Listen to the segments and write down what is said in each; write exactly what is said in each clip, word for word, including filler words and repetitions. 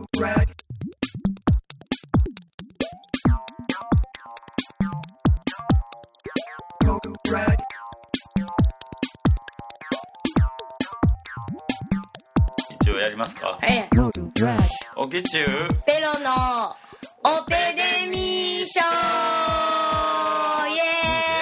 一応やりますか。 はい。 オケチューペロのオペデミー賞イエ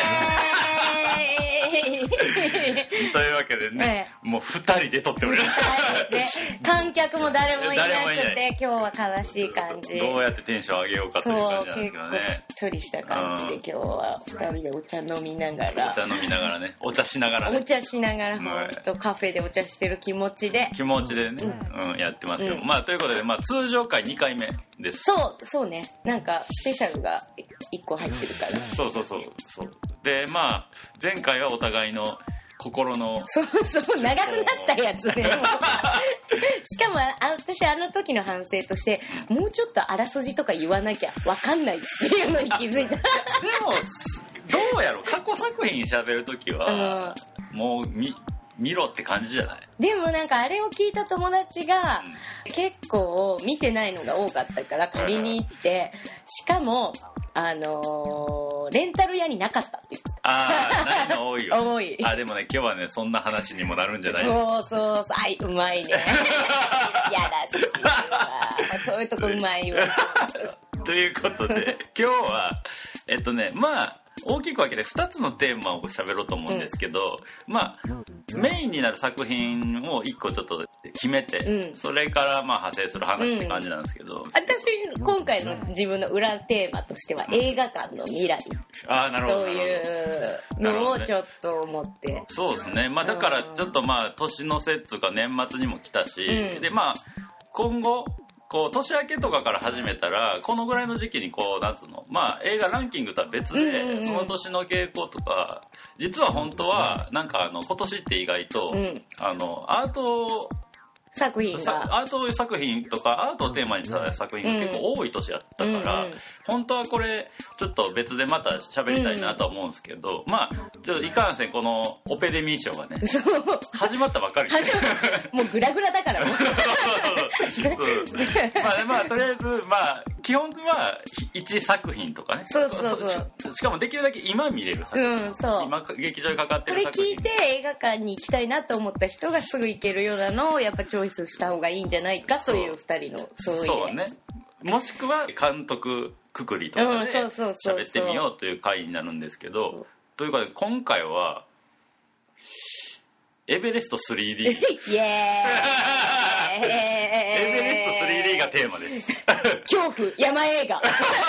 ーイというわけでね、ええ、もうふたりで撮っております。 観客も誰もいなくて今日は悲しい感じ。 どうやってテンション上げようかという感じなんですけどね。 そう、結構しっとりした感じで、うん、今日はふたりでお茶飲みながら。 お茶飲みながらね。お茶しながらね。 お茶しながら、ほんとカフェでお茶してる気持ちで。 気持ちでね、うん、うん、やってますけど、うん、まあということで、まあ通常回にかいめです。 そう、そうね。なんかスペシャルがいっこ入ってるから。 そうそうそうそう。で、まあ前回はお互いの心のそうそう長くなったやつねしかもあ私あの時の反省としてもうちょっとあらすじとか言わなきゃ分かんないっていうのに気づいた。でもどうやろう、過去作品喋る時は、うん、もう見見ろって感じじゃない？ でもなんかあれを聞いた友達が結構見てないのが多かったから借りに行って、しかもあのー、レンタル屋になかったって言ってた。 ああ、ないの多いよ、ね。 多い。 あ、でもね、今日はね、そんな話にもなるんじゃない？ そうそうそう、はい、うまいね。やらしいわ。そういうとこうまいわ。 ということで、今日は、えっとね、まあ、大きく分けてふたつのテーマを喋ろうと思うんですけど、うん、まあメインになる作品をいっこちょっと決めて、うん、それからまあ派生する話って感じなんですけど、うん、 私今回の自分の裏テーマとしては映画館の未来というのをちょっと思って、 そうですね、まあ、だからちょっとまあ年の瀬っつうか年末にも来たし、うん、でまあ今後こう年明けとかから始めたらこのぐらいの時期にこうなんつうの、まあ映画ランキングとは別で、うんうんうん、その年の傾向とか実は本当はなんかあの今年って意外と、うん、あのアート作品がアート作品とかアートをテーマにした作品が結構多い年やったから、うんうん、本当はこれちょっと別でまた喋りたいなとは思うんですけど、うん、まあちょっといかんせんこのオペデミー賞がね始まったばっかりでもうグラグラだからもうまあ、まあとりあえずまあ基本はいち作品とかね、 そうそうそう、 しかもできるだけ今見れる作品、 うん、そう今劇場にかかってる作品、 これ聞いて映画館に行きたいなと思った人がすぐ行けるようなのをやっぱチョイスした方がいいんじゃないかというふたりのそういうそうね、もしくは監督くくりとかで喋ってみようという回になるんですけど、というか今回はエベレスト スリーディーイエーイエベレスト スリーディー がテーマです恐怖山映画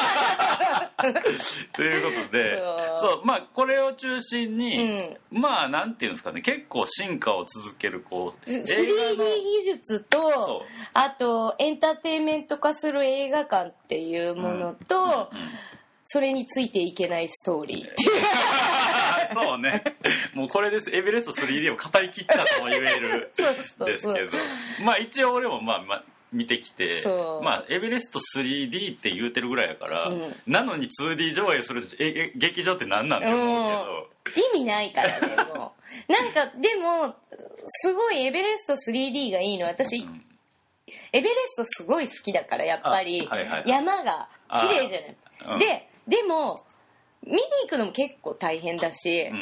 ということで、そうまあこれを中心に、うん、まあなんていうんですかね、結構進化を続けるこうスリーディー 技術とあとエンターテインメント化する映画館っていうものと、うんうんうん、それについていけないストーリーそうね、もうこれです。エベレスト スリーディー を語り切ったとも言えるんですけどそうそうそう、まあ一応俺もまあまあ見てきて、まあエベレスト スリーディー って言うてるぐらいやから、うん、なのに ツーディー 上映するえ劇場って何なんて思うけど、 意味ないからねもうなんかでもすごいエベレスト スリーディー がいいの私、うん、エベレストすごい好きだからやっぱり、はいはいはい、山が綺麗じゃない、うん、ででも見に行くのも結構大変だし、うんうんうん、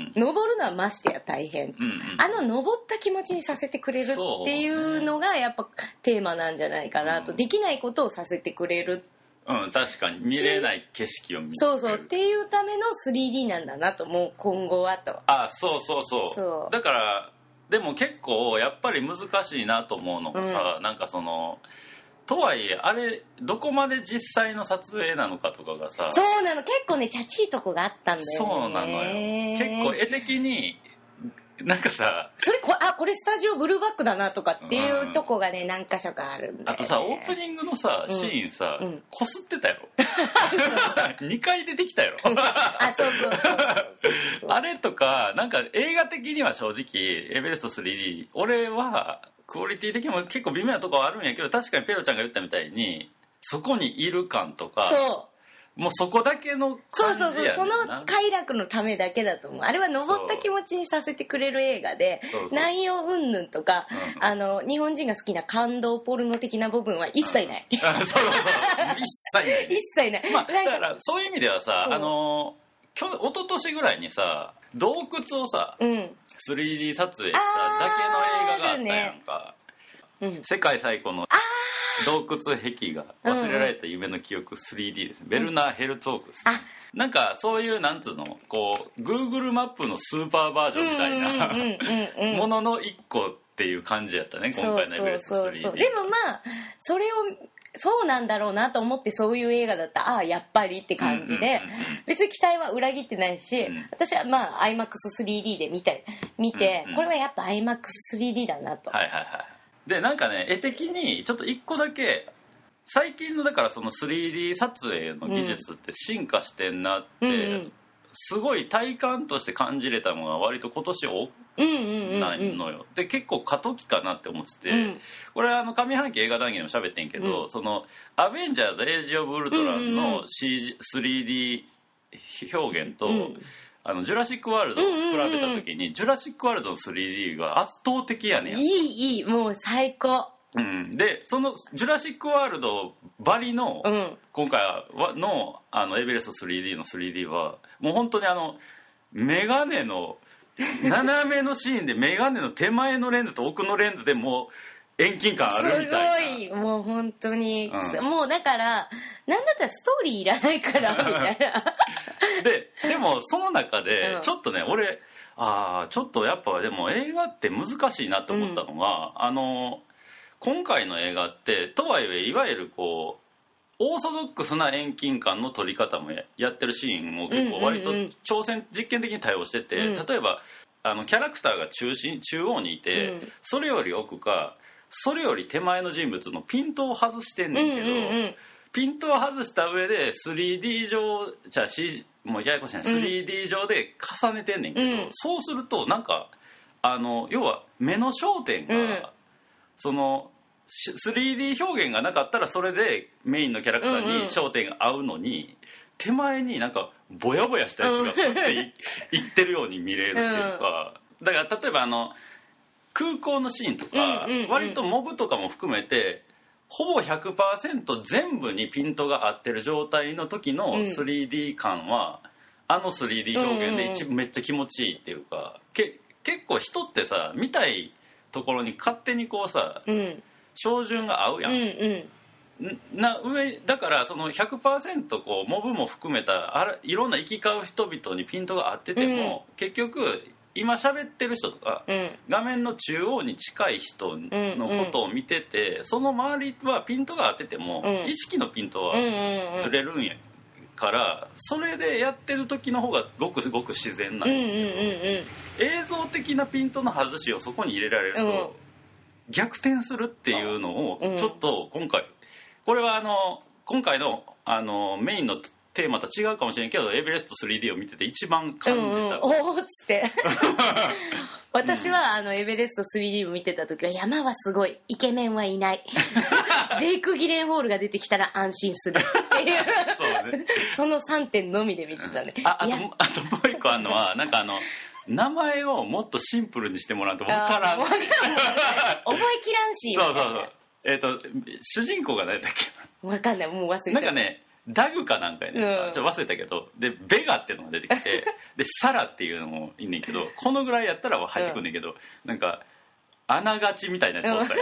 登るのはましてや大変、うんうん、あの登った気持ちにさせてくれるっていうのがやっぱテーマなんじゃないかなと、うん、できないことをさせてくれる、 うん、確かに見れない景色を見る、 そうそうっていうための スリーディー なんだなと、もう今後はと、 あ、そうそうそう、そうだからでも結構やっぱり難しいなと思うのがさ、うん、なんかそのとはいえあれどこまで実際の撮影なのかとかがさ、 そうなの、結構ねチャチいとこがあったんだよね。 そうなのよ、結構絵的になんかさ、 それこあこれスタジオブルーバックだなとかっていうとこがね、うん、何箇所かあるんだよね。 あとさオープニングのさシーンさ、うん、こすってたやろにかい出てきたやろあ、そうそうそうそうあれとかなんか映画的には正直エベレスト スリーディー 俺はクオリティ的にも結構微妙なところはあるんやけど、確かにペロちゃんが言ったみたいにそこにいる感とか、 そもうそこだけの感じやねんな。 そうそうそう、その快楽のためだけだと思う。あれは登った気持ちにさせてくれる映画で、そうそう、内容云々とか、うん、あの日本人が好きな感動ポルノ的な部分は一切ない、 うん、あそうそうそう一切ない一切ない、 まあ、だからそういう意味ではさ、あの一昨年ぐらいにさ洞窟をさ、うん、スリーディー 撮影しただけの映画があったやんか、ね、うん、世界最古の洞窟壁画忘れられた夢の記憶 スリーディー ですね、うん、ベルナー・ヘルツォークス、うん、なんかそういうなんつうのこう Google マップのスーパーバージョンみたいなものの一個っていう感じやったね今回のエベレスト スリーディー。 でもまあそれをそうなんだろうなと思ってそういう映画だったらああやっぱりって感じで、別に期待は裏切ってないし、うん、私はまあ アイマックススリーディー で見て見て、うんうん、これはやっぱ アイマックススリーディー だなと。 はいはいはい。でなんかね絵的にちょっと一個だけ最近のだからその スリーディー 撮影の技術って進化してんなって、うんうんうん、すごい体感として感じれたものが割と今年多ないのよ。で結構過渡期かなって思ってて、うん、これあの上半期映画談義でも喋ってんけど、うん、そのアベンジャーズエイジ・オブ・ウルトラの シージー、スリーディー 表現と、うん、あのジュラシック・ワールドを比べた時に、ジュラシック・ワールドの スリーディー が圧倒的やねん。 いいいいもう最高。 うん、でそのジュラシック・ワールドばりの、うん、今回はのあのエベレスト スリーディー の スリーディー はもう本当にあのメガネの斜めのシーンでメガネの手前のレンズと奥のレンズでもう遠近感あるみたいな。 すごいもう本当に、うん、もうだからなんだったらストーリーいらないからみたいなででもその中でちょっとね、うん、俺あちょっとやっぱでも映画って難しいなと思ったのが、うん、あの今回の映画ってとはいえいわゆるこうオーソドックスな遠近感の撮り方も や, やってるシーンを結構割と挑戦実験的に対応してて、うん、例えばあのキャラクターが中心中央にいて、うん、それより奥かそれより手前の人物のピントを外してんねんけど、うんうんうん、ピントを外した上で スリーディー 上じゃあ C もうややこしいね、うん、スリーディー 上で重ねてんねんけど、うん、そうするとなんかあの要は目の焦点が、うん、そのスリーディー 表現がなかったらそれでメインのキャラクターに焦点が合うのに、うんうん、手前になんかボヤボヤしたやつがスッて い, いってるように見れるっていうか、だから例えばあの空港のシーンとか、うんうんうん、割とモブとかも含めてほぼ ひゃくパーセント 全部にピントが合ってる状態の時の スリーディー 感は、うん、あの スリーディー 表現で一、うんうん、めっちゃ気持ちいいっていうか、け結構人ってさ見たいところに勝手にこうさ、うん照準が合うやん、うんうん、な上だからその ひゃくパーセント こうモブも含めたあらいろんな行き交う人々にピントが合ってても、うん、結局今喋ってる人とか、うん、画面の中央に近い人のことを見てて、うんうん、その周りはピントが合ってても、うん、意識のピントはずれるんやからそれでやってる時の方がごくごく自然なんやけど、うんうんうんうん、映像的なピントの外しをそこに入れられると、うん逆転するっていうのをちょっと今回、うん、これはあの今回のあのメインのテーマと違うかもしれんけどエベレスト スリーディー を見てて一番感じた、うんうん、 おおっつって私はあのエベレスト スリーディー を見てた時は山はすごいイケメンはいないジェイク・ギレンホールが出てきたら安心するっていうそう、ね、そのさんてんのみで見てたね。 あ, あ, とあともう一個あるのはなんかあの名前をもっとシンプルにしてもらうと分からん覚えきらんしそうそうそうえっ、ー、と主人公が何だっけ分かんないもう忘れちゃうなんかねダグかなんかやね、うん、ちょっと忘れたけどでベガっていうのが出てきてでサラっていうのもいいねんけどこのぐらいやったら入ってくんねんけど、うん、なんか穴がちみたいなやつおったり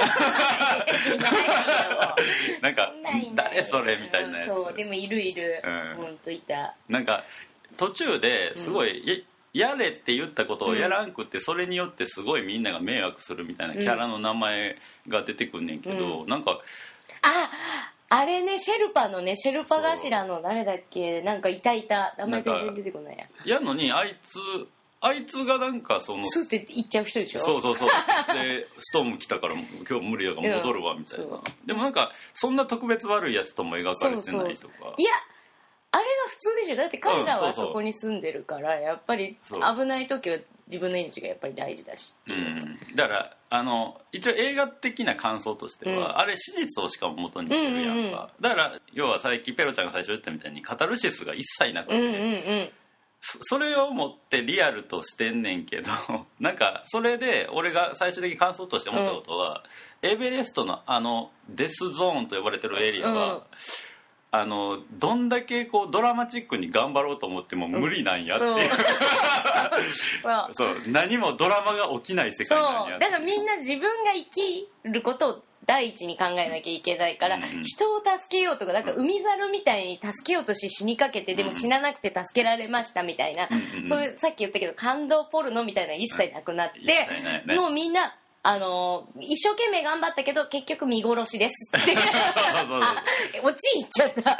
なんか誰それみたいなやつ、 うん、そうでもいるいる、うん、ほんといたなんか途中ですごい、うんやれって言ったことをやらんくって、うん、それによってすごいみんなが迷惑するみたいなキャラの名前が出てくんねんけど、うん、なんかああれねシェルパのねシェルパ頭の誰だっけなんかいたいた名前全然出てこないややのにあいつあいつがなんかそのスって言っちゃう人でしょそうそうそうでストーム来たから今日無理だから戻るわみたいな、うん、でもなんかそんな特別悪いやつとも描かれてないとかいやあれが普通でしょ。だって彼らはそこに住んでるから、やっぱり危ない時は自分の命がやっぱり大事だしっていう、 うん、だからあの一応映画的な感想としては、うん、あれ史実をしかも元にしてるやんか、うんうんうん、だから要はさっきペロちゃんが最初言ったみたいにカタルシスが一切なくて、うんうんうん、そ, それを持ってリアルとしてんねんけどなんかそれで俺が最終的に感想として思ったことは、うん、エベレストのあのデスゾーンと呼ばれてるエリアは、うん、あのどんだけこうドラマチックに頑張ろうと思っても無理なんやっていう、うん、そうそう何もドラマが起きない世界なんや。 そうだからみんな自分が生きることを第一に考えなきゃいけないから、うんうん、人を助けようとかだから海猿みたいに助けようとして死にかけて、うん、でも死ななくて助けられましたみたいな、うんうん、そういうさっき言ったけど感動ポルノみたいなの一切なくなって、うんね、もうみんなあの一生懸命頑張ったけど結局見殺しですってオチ言っちゃったまあ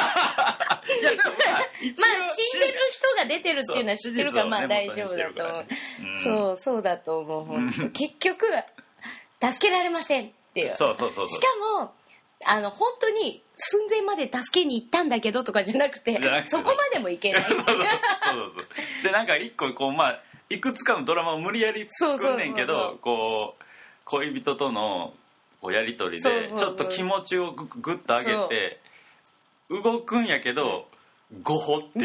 死んでる人が出てるっていうのは知ってるから、まあ大丈夫だと思う、うん、そうそうだと思う、うん、結局助けられませんっていう。 そうそうそうそう。 しかもあの本当に寸前まで助けに行ったんだけどとかじゃなくて、そこまでもいけないそうそうそうそうでなんか一個こうまあいくつかのドラマを無理やり作んねんけど、そうそうそうそうこう恋人とのやり取りでちょっと気持ちをグッと上げて動くんやけどご歩って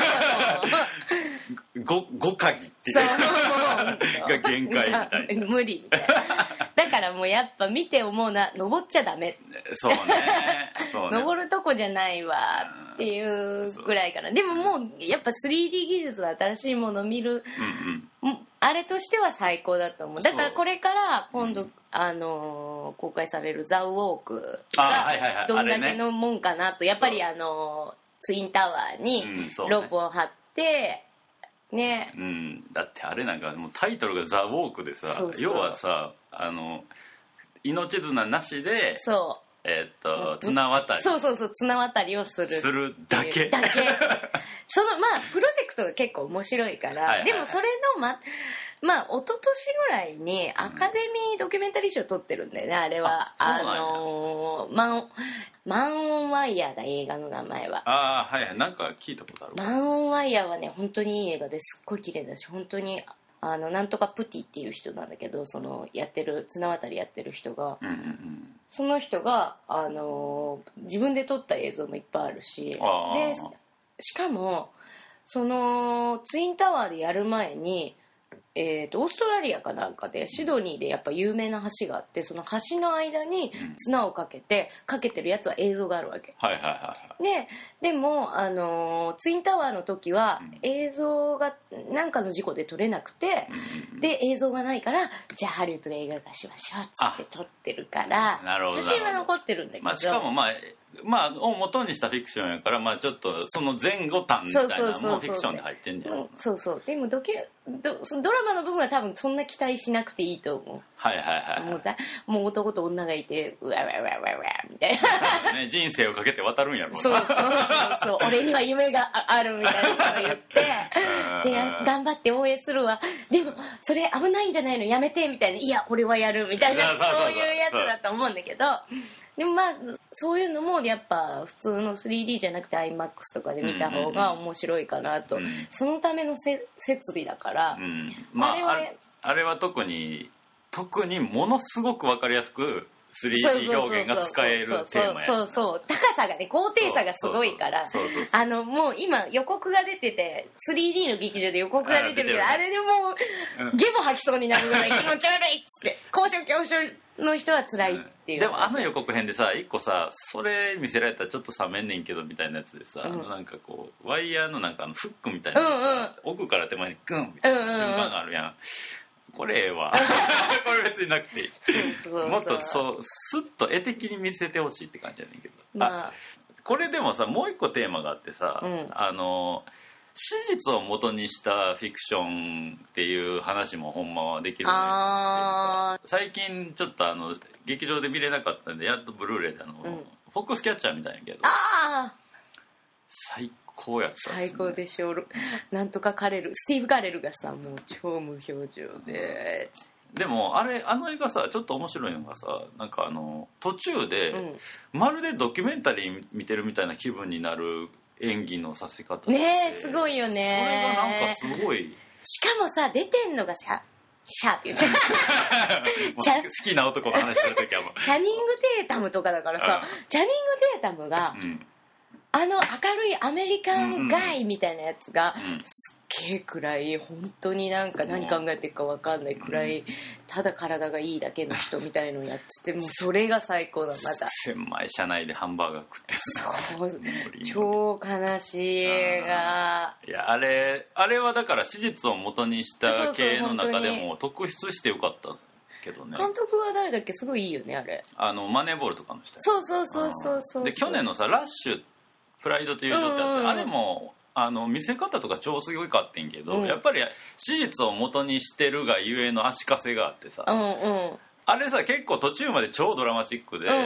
ごご鍵っていうが限界みたいな無理みたいな。だからもうやっぱ見て思うな、登っちゃダメ。 そうね。そうね。 登るとこじゃないわっていうぐらいから。でももうやっぱ スリーディー 技術の新しいものを見る、うんうん、あれとしては最高だと思う。だからこれから今度、うん、あのー、公開されるザ・ウォークがどんだけのもんかなと、やっぱりあのー、ツインタワーにロープを張って、ね、 うん、だってあれなんかもうタイトルがザ・ウォークでさ、そうそう要はさあの命綱なしでそうえー、っと綱渡りそうそうそう綱渡りをするするだけだけそのまあプロジェクトが結構面白いから、はいはいはい、でもそれのままあ一昨年ぐらいにアカデミードキュメンタリー賞取ってるんだよね、あれは。あ、あのー、マンマン・オン・ワイヤーだ、映画の名前は。 ああはいはい、なんか聞いたことある。 マン・オン・ワイヤーはね本当にいい映画ですっごい綺麗だし、本当にあのなんとかプティっていう人なんだけど、そのやってる綱渡りやってる人が、うんうんうん、その人があのー、自分で撮った映像もいっぱいあるし、でしかもそのツインタワーでやる前にえー、とオーストラリアかなんかでシドニーでやっぱ有名な橋があって、その橋の間に綱をかけてかけてるやつは映像があるわけ、 はいはいはい、 で, でも、あのー、ツインタワーの時は映像が何かの事故で撮れなくて、うん、で映像がないからじゃあハリウッドで映画化しましょうって撮ってるから写真は残ってるんだけど、 まあ、しかもまあまあ、を元にしたフィクションやから、まあ、ちょっとその前後短みたいなのもフィクションで入ってんじゃん。 そうそう。でもドキュドドラマの部分は多分そんな期待しなくていいと思う。 はいはいはい、はい、 もうだもう男と女がいてうわわわわわみたいな、 ね、人生をかけて渡るんやろうな。 そうそうそうそう俺には夢があるみたいなこと言ってで頑張って応援するわ、でもそれ危ないんじゃないのやめてみたいな、いや俺はやるみたいな、そういうやつだと思うんだけど、でもまあそういうのもやっぱ普通の スリーディー じゃなくて アイマックス とかで見た方が面白いかなと、うんうんうん、そのためのせ設備だから、うん、 まあ、あれはね、あれは特に特にものすごく分かりやすく スリーディー 表現が使えるテーマやし、 そうそう高さがね高低差がすごいから、あのもう今予告が出てて スリーディー の劇場で予告が出てるけど あ, あれでもうゲボ吐きそうになるぐらい気持ち悪いっつって高所恐怖症の人は辛いっていう、うん、 でもあの予告編でさ一個さそれ見せられたらちょっと冷めんねんけどみたいなやつでさ、うん、あのなんかこうワイヤーのなんかあのフックみたいなのさ、うんうん、奥から手前にグンみたいな瞬間があるやん、うんうんうん、これええわこれ別になくていいそうそうそうもっとそうスッと絵的に見せてほしいって感じやねんけど、まあ、これでもさもう一個テーマがあってさ、うん、あの史実を元にしたフィクションっていう話もほんまはできるね。あ最近ちょっとあの劇場で見れなかったんでやっとブルーレイであの、うん、フォックスキャッチャーみたいやけどあ最高やったっすね。 最高でしょう。なんとかカレルスティーブ・カレルがさもう超無表情で、 うん、でもあれあの映画さちょっと面白いのがさなんかあの途中で、うん、まるでドキュメンタリー見てるみたいな気分になる演技のさせ方ねえすごいよね。 それがなんかすごい。 しかもさ出てんのがシャシャって言っちゃう好きな男の話するときはもうチャニング・テータムとかだからさ、うん、チャニング・テータムが、うん、あの明るいアメリカンガイみたいなやつが、うんうん、すっげえ暗い本当になんか何考えてるか分かんない暗い、うん、ただ体がいいだけの人みたいのをやっててもうそれが最高だ。また狭い車内でハンバーガー食ってる。 そう超悲しい映画。 いやあれあれはだから史実を元にした系の中でも特筆してよかったけどね。 監督は誰だっけ？すごいいいよねあれ。 あのマネーボールとかの人。 そうそうそうそうそう。 で去年のさラッシュプライドという状態ってあって、うんうん、あれもあの見せ方とか超すごいかってんけど、うん、やっぱり史実を元にしてるがゆえの足かせがあってさ、 うんうん、 あれさ結構途中まで超ドラマチックで、うんうん、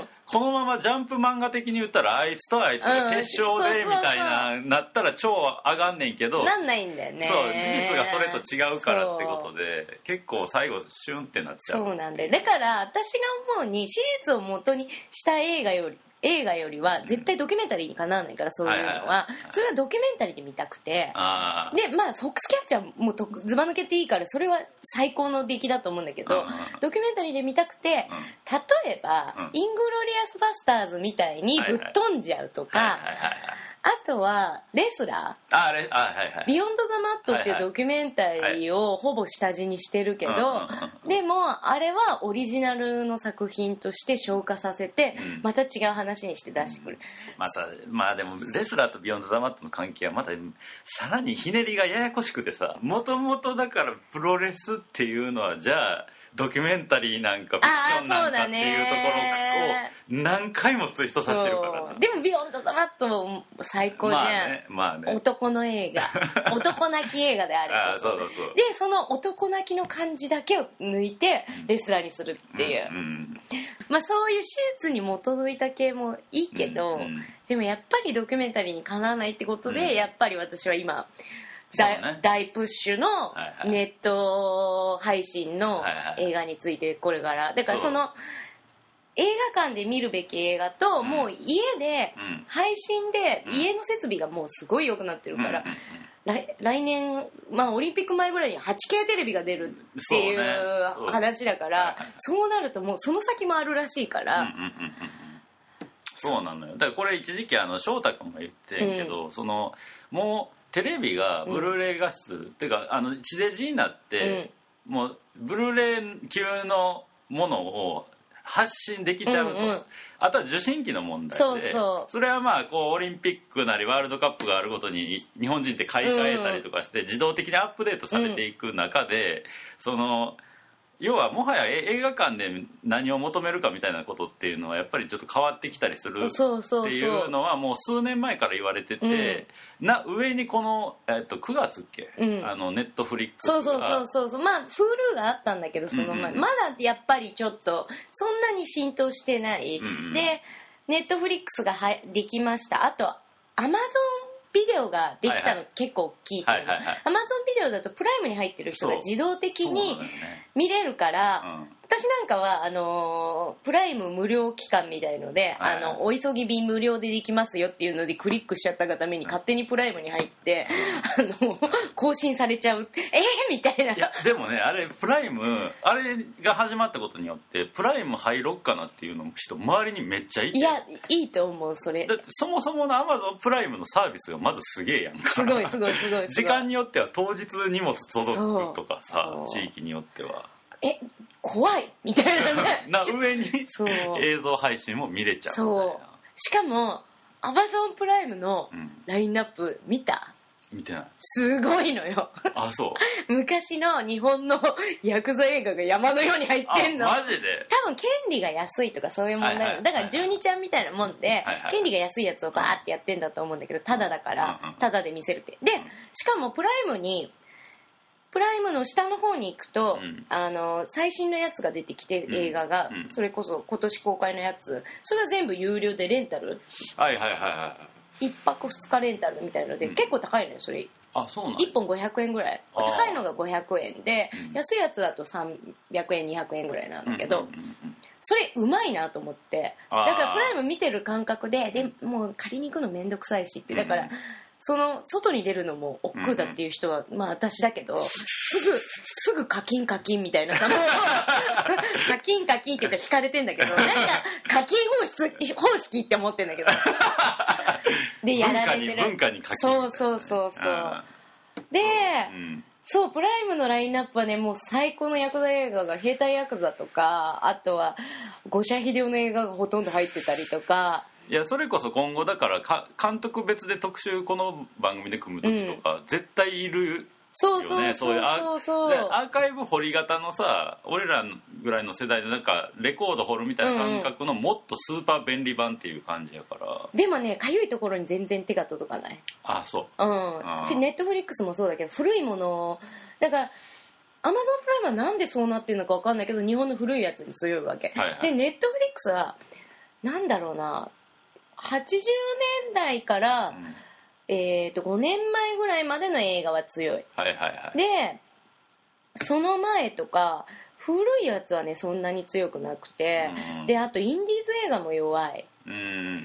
このままジャンプ漫画的に言ったらあいつとあいつが決勝でみたいななったら超上がんねんけどなんないんだよね。 そう事実がそれと違うからってことで結構最後シュンってなっちゃう。 そうなんだよ。だから私が思うに史実を元にした映画より映画よりは絶対ドキュメンタリーにかなわないからそういうのは、はいはいはい、それはドキュメンタリーで見たくてあでまあフォックスキャッチャーもとずば抜けていいからそれは最高の出来だと思うんだけどドキュメンタリーで見たくて例えば、うん、イングロリアスバスターズみたいにぶっ飛んじゃうとか、はいはいはいはいあとはレスラーあれあ、はいはい、 ビヨンド・ザ・マットっていうドキュメンタリーをほぼ下地にしてるけど、でもあれはオリジナルの作品として消化させてまた違う話にして出してくる、 うん、またまあでもレスラーとビヨンド・ザ・マットの関係はまたさらにひねりがややこしくてさもともとだからプロレスっていうのはじゃあドキュメンタリーなんかフィクションなんかっていうところを何回もツイストさせてるからな。 でもビヨンド・ザ・マットも最高じゃん、まあねまあね、男の映画男泣き映画であれあそうそうそうでその男泣きの感じだけを抜いてレスラーにするっていう、うんうん、まあそういう史実に基づいた系もいいけど、うんうん、でもやっぱりドキュメンタリーにかなわないってことで、うん、やっぱり私は今大, ね、大プッシュのネット配信の映画についてこれからだからその映画館で見るべき映画と、うん、もう家で配信で家の設備がもうすごい良くなってるから、うん、来, 来年、まあ、オリンピック前ぐらいに はちケー テレビが出るっていう話だから そう,、ね、そうなるともうその先もあるらしいから、うんうんうんうん、 そうなのよ。だからこれ一時期あの翔太君が言ってんけど、うん、そのもうテレビがブルーレイ画質、うん、っていうかあの地デジになって、うん、もうブルーレイ級のものを発信できちゃうと、うんうん、あとは受信機の問題でそうそうそれはまあこうオリンピックなりワールドカップがあるごとに日本人って買い替えたりとかして自動的にアップデートされていく中で、うん、その要はもはや映画館で何を求めるかみたいなことっていうのはやっぱりちょっと変わってきたりするっていうのはもう数年前から言われてて、うん、な上にこの、えっと、くがつっけ、うん、あのネットフリックスがそうそうそうそうそうまあ Hulu があったんだけどその前、うんうん、まだやっぱりちょっとそんなに浸透してない、うんうん、でネットフリックスがはできましたあと Amazonビデオができたの結構大きいと思う。 Amazon ビデオだとプライムに入ってる人が自動的に見れるから、うん、私なんかはあのプライム無料期間みたいので、はいはい、あのお急ぎ便無料でできますよっていうのでクリックしちゃったがために勝手にプライムに入って、うん、あの更新されちゃうえー、みたいな。 いやでもねあれプライムあれが始まったことによってプライム入ろっかなっていうの人周りにめっちゃいて。 いやいいと思うそれ。 だってそもそもの Amazon プライムのサービスがまずすげえやんか。 すごいすごいすごい時間によっては当日荷物届くとかさ地域によってはえ怖いみたいなねな上に映像配信も見れちゃうそうしかも Amazon プライムのラインナップ見た、 見てない。 すごいのよ。 あ、そう昔の日本のヤクザ映画が山のように入ってんの。 マジで。 多分権利が安いとかそういう問題、はいはい、だからじゅうにちゃんみたいなもんで、はいはい、権利が安いやつをバーってやってんだと思うんだけど、タダだからタダで見せるってで、しかもプライムにプライムの下の方に行くと、うん、あの最新のやつが出てきて、映画が、うん、それこそ今年公開のやつ、それは全部有料でレンタル、 はいはいはいはいいっぱくふつかレンタルみたいので、うん、結構高いのよそれ。 あ、そうなんいっぽんごひゃくえんぐらい。高いのがごひゃくえんで、うん、安いやつだとさんびゃくえんにひゃくえんぐらいなんだけど、うんうんうんうん、 それうまいなと思って、だからプライム見てる感覚で、でもう借りに行くのめんどくさいしって、だから、うん、その外に出るのも億劫だっていう人は、うん、まあ私だけど、すぐすぐ課金課金みたいなさ、もう課金課金って言うか引かれてんだけど、なんか課金方式方式って思ってんだけど、でやられてる。 文化に課金。 そうそうそうそう。で、うん、そうプライムのラインナップはね、もう最高のヤクザ映画が兵隊ヤクザとか、あとは五社英雄の映画がほとんど入ってたりとか。 いやそれこそ今後だからか監督別で特集この番組で組む時とか、うん、絶対いるよね。 そうそうそうそうそう。 アーカイブ掘り型のさ、俺らぐらいの世代でなんかレコード掘るみたいな感覚のもっとスーパー便利版っていう感じやから、 うん、でもねかゆいところに全然手が届かない。 あそう、 うん、ネットフリックスもそうだけど古いものだからアマゾンプライムはなんでそうなってるのか分かんないけど日本の古いやつに強いわけ、はいはい、でネットフリックスはなんだろうなはちじゅうねんだいから、うんえー、とごねんまえぐらいまでの映画は強い、 はいはいはい、 でその前とか古いやつはねそんなに強くなくて、うん、であとインディーズ映画も弱い、 うん、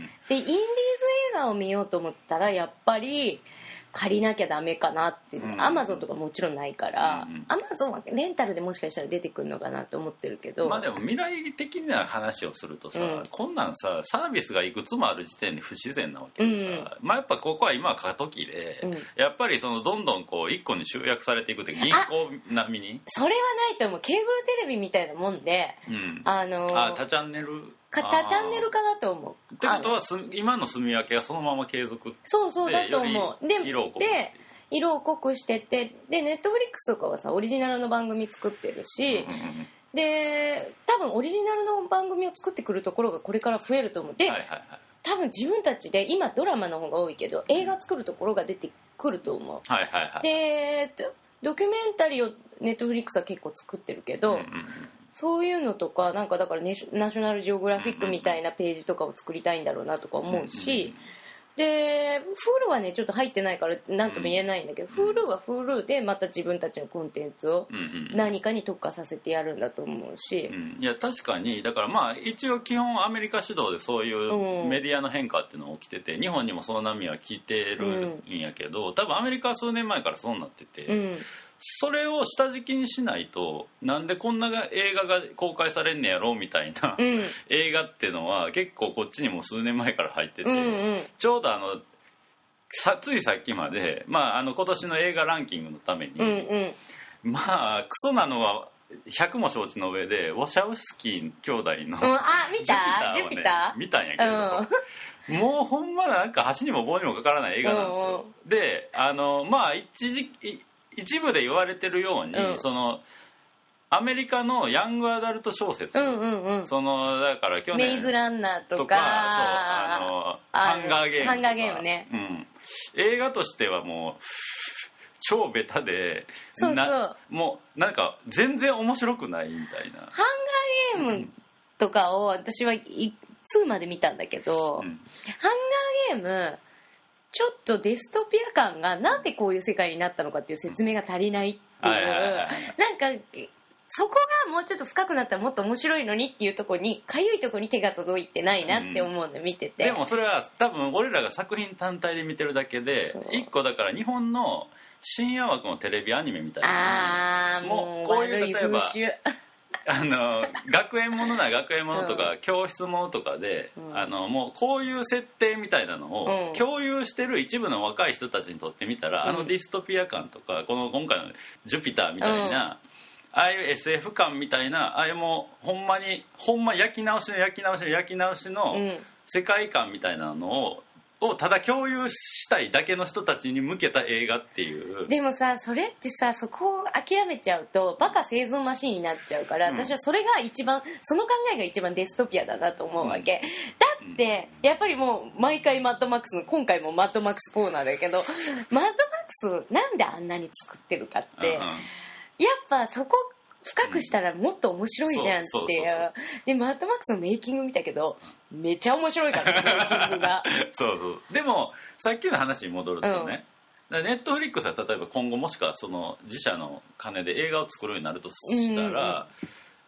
でインディーズ映画を見ようと思ったらやっぱり借りなきゃダメかなって、アマゾンとかもちろんないからアマゾンはレンタルでもしかしたら出てくるのかなと思ってるけど、 まあでも未来的な話をするとさ、うん、こんなんさサービスがいくつもある時点で不自然なわけでさ、うん、まあやっぱここは今は過渡期で、うん、やっぱりそのどんどんこう一個に集約されていくって銀行並みにそれはないと思う。ケーブルテレビみたいなもんで、うん、あのー、 あ多チャンネル多チャンネルかなと思う。 ってことは今の住み分けがそのまま継続でそうそうだと思う。で色を濃くして色を濃くしてってでネットフリックスとかはさオリジナルの番組作ってるし、うんうん、で多分オリジナルの番組を作ってくるところがこれから増えると思う。で、はいはいはい、多分自分たちで今ドラマの方が多いけど映画作るところが出てくると思う、 はいはいはい、 でドキュメンタリーをネットフリックスは結構作ってるけど、うんうんうん、そういうのとかなんかだからナショナルジオグラフィックみたいなページとかを作りたいんだろうなとか思うし、うんうんうんで Hulu はねちょっと入ってないから何とも言えないんだけど、うん、Hulu は Hulu でまた自分たちのコンテンツを何かに特化させてやるんだと思うし、 うんうん、いや確かにだからまあ一応基本アメリカ主導でそういうメディアの変化っていうのが起きてて、うん、日本にもその波は来てるんやけど、うん、多分アメリカは数年前からそうなってて、うんそれを下敷きにしないとなんでこんな映画が公開されんねやろみたいな、うん、映画っていうのは結構こっちにも数年前から入ってて、うんうん、ちょうどあのさついさっきまで、まあ、あの今年の映画ランキングのために、うんうん、まあクソなのはひゃくも承知の上でウォシャウスキー兄弟の、うん、 あ見たジュピター、ね、 見たんやけど、うん、もうほんまなんか箸にも棒にもかからない映画なんですよ、うんうん、であのまあ一時一部で言われてるように、うん、そのアメリカのヤングアダルト小説、うんうんうん、そのだから去年メイズランナーとか、とかそうあのハンガーゲームとかハンガーゲームね、 うん、映画としてはもう超ベタでそうそうもうなんか全然面白くないみたいな。 ハンガーゲームとかを私はツーまで見たんだけど、うん、ハンガーゲームちょっとデストピア感がなんでこういう世界になったのかっていう説明が足りないっていう、なんかそこがもうちょっと深くなったらもっと面白いのにっていうところにかゆいところに手が届いてないなって思うんで見てて、 うん、でもそれは多分俺らが作品単体で見てるだけで一個だから日本の深夜枠のテレビアニメみたいなあーもうこういう例えばあの学園ものな学園ものとか、うん、教室ものとかで、うん、あのもうこういう設定みたいなのを共有してる一部の若い人たちにとってみたら、うん、あのディストピア感とかこの今回のジュピターみたいな、うん、ああいう エスエフ 感みたいなああいうもうほんまにほんま焼き直しの焼き直しの焼き直しの世界観みたいなのををただ共有したいだけの人たちに向けた映画っていう。 でもさそれってさそこを諦めちゃうとバカ生存マシンになっちゃうから、うん、私はそれが一番その考えが一番デストピアだなと思うわけ、うん、だってやっぱりもう毎回マッドマックスの今回もマッドマックスコーナーだけどマッドマックスなんであんなに作ってるかって、うん、やっぱそこ深くしたらもっと面白いじゃんっていう。でマッドマックスのメイキング見たけどめちゃ面白いからメイキングがそうそうでもさっきの話に戻るとね、うん、ネットフリックスは例えば今後もしかその自社の金で映画を作るようになるとしたら、うんうん、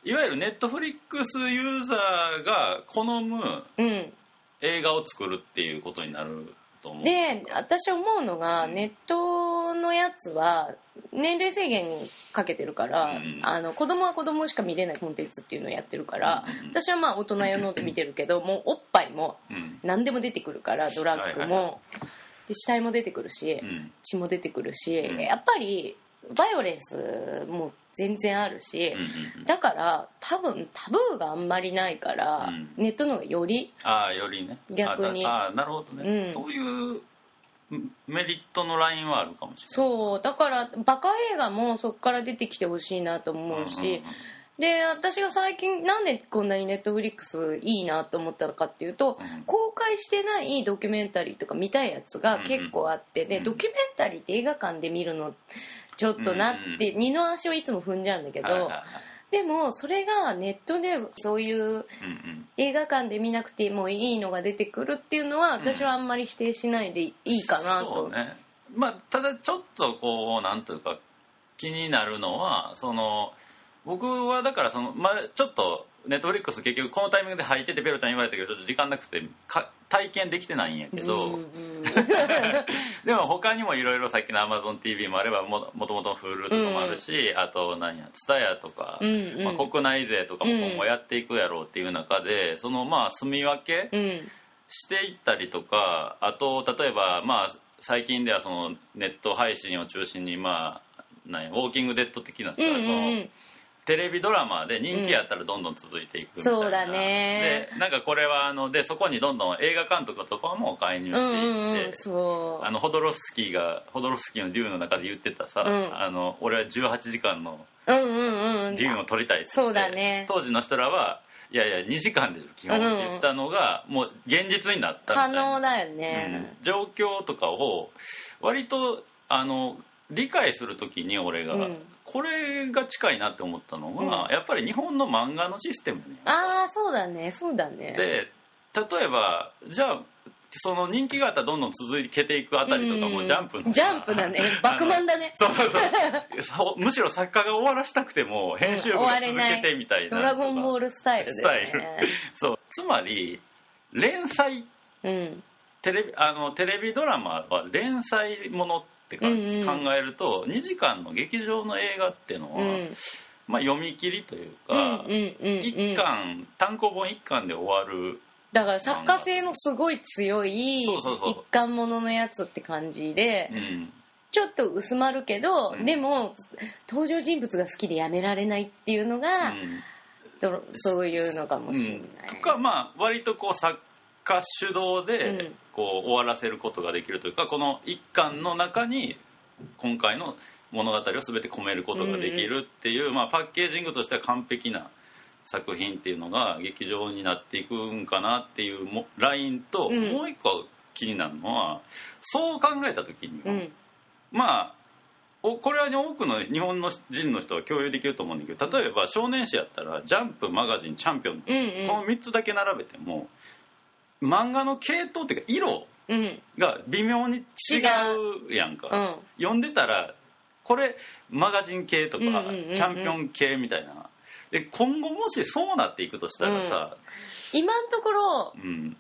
いわゆるネットフリックスユーザーが好む映画を作るっていうことになると思う。 で私思うのが、うん、ネットのやつは年齢制限かけてるから、うん、あの子供は子供しか見れないコンテンツっていうのをやってるから、うん、私はまあ大人用ので見てるけど、うん、もうおっぱいも何でも出てくるから、ドラッグも、はいはいはい、で死体も出てくるし、うん、血も出てくるし、うん、やっぱりバイオレンスも全然あるし、うんうん、だから多分タブーがあんまりないから、うん、ネットの方がよりああよりね逆にああなるほどね、うん、そういうメリットのラインはあるかもしれない。 そうだからバカ映画もそこから出てきてほしいなと思うし、うんうんうん、で私が最近なんでこんなにネットフリックスいいなと思ったのかっていうと、うん、公開してないドキュメンタリーとか見たいやつが結構あって、うんうん、でドキュメンタリーって映画館で見るのちょっとなって、うんうん、二の足をいつも踏んじゃうんだけど、はいはいはい、でもそれがネットでそういう映画館で見なくてもいいのが出てくるっていうのは、私はあんまり否定しないでいいかなと、 そうね、まあ、ただちょっとこうなんというか気になるのはその僕はだからその、まあ、ちょっとネットフリックス結局このタイミングで入っててペロちゃん言われたけどちょっと時間なくてか体験できてないんやけどでも他にもいろいろさっきの Amazon ティーブイ もあれば も, もともと Hulu とかもあるし、うん、あと何や TSUTAYA とか、うんうんまあ、国内勢とかも今後やっていくやろうっていう中で、うん、そのまあ住み分けしていったりとか、あと例えばまあ最近ではそのネット配信を中心にまあ何やウォーキングデッド的なさ、うんうんうんテレビドラマで人気やったらどんどん続いていくみたいな、うん、そうだね。でなんかこれはあのでそこにどんどん映画監督とかも介入していって、うんうんうん、そうあのホドロフスキーがホドロフスキーのデューンの中で言ってたさ、うん、あの俺はじゅうはちじかんのデューンを撮りたいって言って、うんうんうん、そうだね、当時の人らはいやいやにじかんでしょ基本って言ってたのが、うん、もう現実になったみたいな可能だよね、 うん、状況とかを割とあの理解するときに俺が、うん、これが近いなって思ったのは、うん、やっぱり日本の漫画のシステムね。 ああそうだねそうだね。 で例えばじゃあその人気があったらどんどん続けていくあたりとかもジャンプのジャンプだねバクマンだねそうそうそうむしろ作家が終わらしたくても編集部が続けてみたいな、うん、 ドラゴンボールスタイルで、ね、 スタイルそうつまり連載、うん、テレビあのテレビドラマは連載ものってか、うんうん、考えるとにじかんの劇場の映画っていうのは、うんまあ、読み切りというか、うんうんうんうん、いっかん単行本いっかんで終わるだから作家性のすごい強い一巻もののやつって感じで、うん、ちょっと薄まるけど、うん、でも登場人物が好きでやめられないっていうのが、うん、そういうのかもしれない、うん、 とかまあ割とこう作家主導でこう終わらせることができるというか、この一巻の中に今回の物語を全て込めることができるっていう、うんまあ、パッケージングとしては完璧な作品っていうのが劇場になっていくんかなっていうもラインと、うん、もう一個気になるのはそう考えた時には、うん、まあおこれは、ね、多くの日本の人の人は共有できると思うんだけど、例えば少年誌やったらジャンプマガジンチャンピオン、うんうん、このみっつだけ並べても漫画の系統っていうか色が微妙に違うやんか、うん、読んでたらこれマガジン系とか、うんうんうんうん、チャンピオン系みたいなで今後もしそうなっていくとしたらさ、 うん、今のところ、うん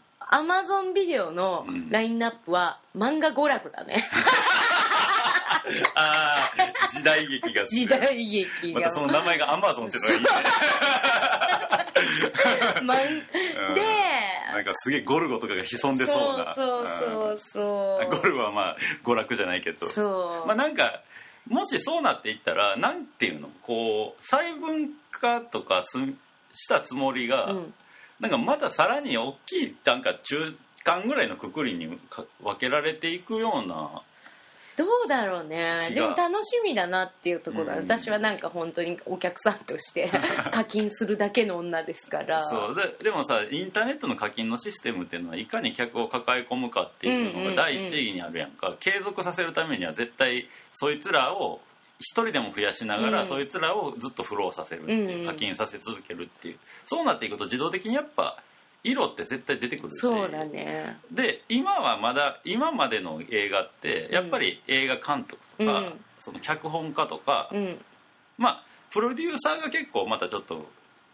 、Amazon ビデオのラインナップは漫画娯楽だね、 ああ時代劇が時代劇がまたその名前が Amazon ってのがいいねま、で、 うん、なんかすげえゴルゴとかが潜んでそうなそうそうそう、 うん、ゴルゴはまあ娯楽じゃないけどそうまあなんかもしそうなっていったらなんていうのこう細分化とかすしたつもりが、うん、なんかまたさらに大きいなんか中間ぐらいのくくりに分けられていくようなどうだろうね。でも楽しみだなっていうところだ、うん、私はなんか本当にお客さんとして課金するだけの女ですからそう で, でもさインターネットの課金のシステムっていうのはいかに客を抱え込むかっていうのが第一義にあるやんか、うんうんうん、継続させるためには絶対そいつらを一人でも増やしながら、うん、そいつらをずっとフローさせるっていう、うん、課金させ続けるっていうそうなっていくと自動的にやっぱ色って絶対出てくるしそうだねで今はまだ今までの映画ってやっぱり映画監督とか、うん、その脚本家とか、うん、まあプロデューサーが結構またちょっと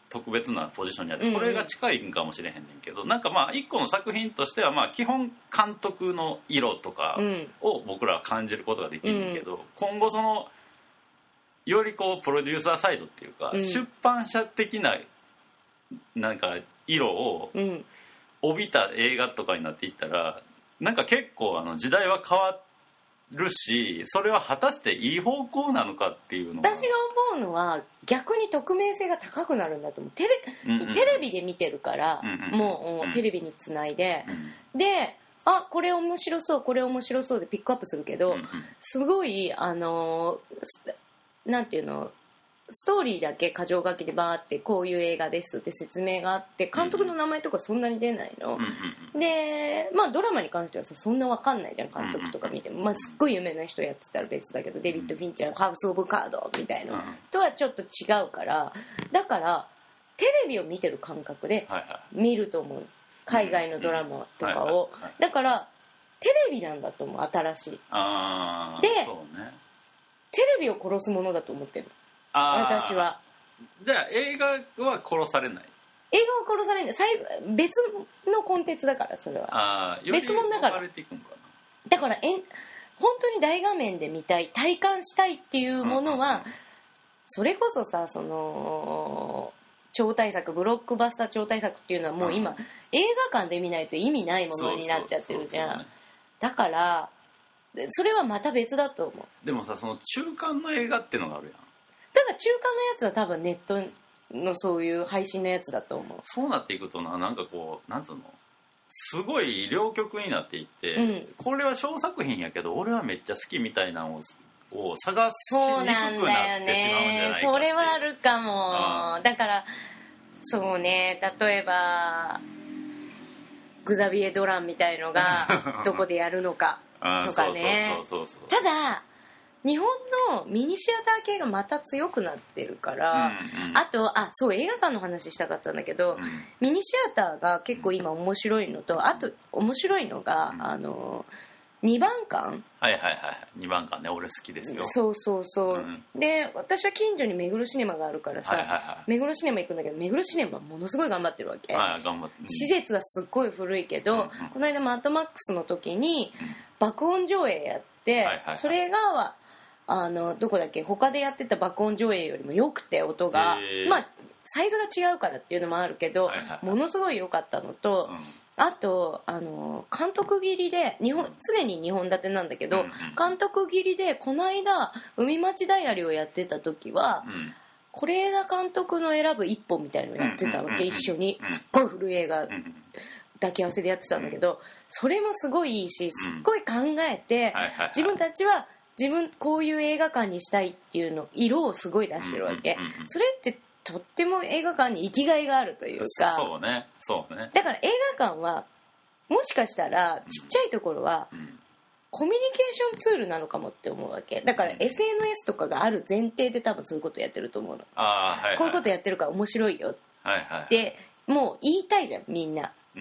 特別なポジションにあってこれが近いんかもしれへんねんけど、うんうん、なんかまあ一個の作品としてはまあ基本監督の色とかを僕らは感じることができるんだけど、うん、今後そのよりこうプロデューサーサイドっていうか、うん、出版社的ななんか色を帯びた映画とかになっていったらなんか結構あの時代は変わるし、それは果たしていい方向なのかっていうのは私が思うのは逆に匿名性が高くなるんだと思う。テレ、うんうん、テレビで見てるから、うんうん、もう、うん、テレビにつないで、うん、であこれ面白そうこれ面白そうでピックアップするけど、うんうん、すごいあのなんていうのストーリーだけ箇条書きでバーってこういう映画ですって説明があって監督の名前とかそんなに出ないの、うん、でまあドラマに関してはさそんな分かんないじゃん監督とか見ても、まあ、すっごい有名な人やってたら別だけどデビッド・フィンチャーハウス・オブ・カードみたいなとはちょっと違うからだからテレビを見てる感覚で見ると思う海外のドラマとかをだからテレビなんだと思う新しいあでそうねテレビを殺すものだと思ってる私は。 じゃあ映画は殺されない映画は殺されない別のコンテンツだからそれはあ別物だからだからえん本当に大画面で見たい体感したいっていうものは、うんうんうん、それこそさその超大作ブロックバスター超大作っていうのはもう今、うん、映画館で見ないと意味ないものになっちゃってるじゃん。そうそうそうそうね、だからそれはまた別だと思う。 でもさその中間の映画ってのがあるやん。 だから中間のやつは多分ネットのそういう配信のやつだと思う。 そうなっていくとななんかこうなんつうのすごい両極になっていって、うん、これは小作品やけど俺はめっちゃ好きみたいなのをを探しにくくなってしまうんじゃないかって。そうなんだよね。 それはあるかも。だからそうね例えばグザビエ・ドランみたいのがどこでやるのかとかね。ただ日本のミニシアター系がまた強くなってるから、うんうん、あとあそう映画館の話したかったんだけど、うん、ミニシアターが結構今面白いのとあと面白いのが、うん、あのにばん館はいはいはいにばん館ね俺好きですよ。 そうそうそう、うん、で私は近所に目黒シネマがあるからさ、はいはいはい、目黒シネマ行くんだけど目黒シネマものすごい頑張ってるわけ、 はい、頑張って、うん、 施設はすっごい古いけど、うんうん、この間マッドマックスの時に爆音上映やって、はいはいはい、それがあのどこだっけ他でやってた爆音上映よりも良くて音が、まあサイズが違うからっていうのもあるけど、はいはいはい、ものすごい良かったのと、うん、あとあの監督切りで日本常ににほん立てなんだけど、うんうん、監督切りでこの間海町ダイアリーをやってた時は、うん是枝監督の選ぶ一本みたいのをやってたわけ、一緒にすっごい古い映画抱き合わせでやってたんだけど、それもすごいいいしすっごい考えて、自分たちは自分こういう映画館にしたいっていうの色をすごい出してるわけ、それってとっても映画館に生きがいがあるというか、 そうねそうね、 だから映画館はもしかしたらちっちゃいところはコミュニケーションツールなのかもって思うわけだから、 エスエヌエス とかがある前提で多分そういうことやってると思うの。 あ、はいはい、 こういうことやってるから面白いよって、はいはい、でもう言いたいじゃんみんな、うんうん、